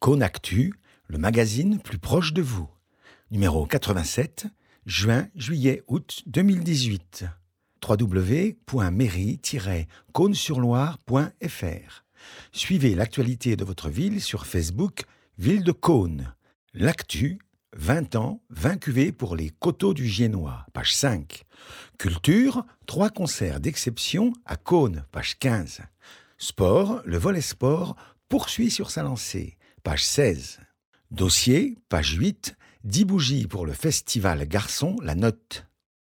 Cône Actu, le magazine plus proche de vous. Numéro 87, juin, juillet, août 2018. www.mairie-cône-sur-loire.fr. Suivez l'actualité de votre ville sur Facebook, Ville de Cône. L'actu, 20 ans, 20 cuvées pour les coteaux du Giennois, page 5. Culture, 3 concerts d'exception à Cône, page 15. Sport, le volet sport poursuit sur sa lancée, page 16. Dossier, page 8, 10 bougies pour le festival Garçon La Note.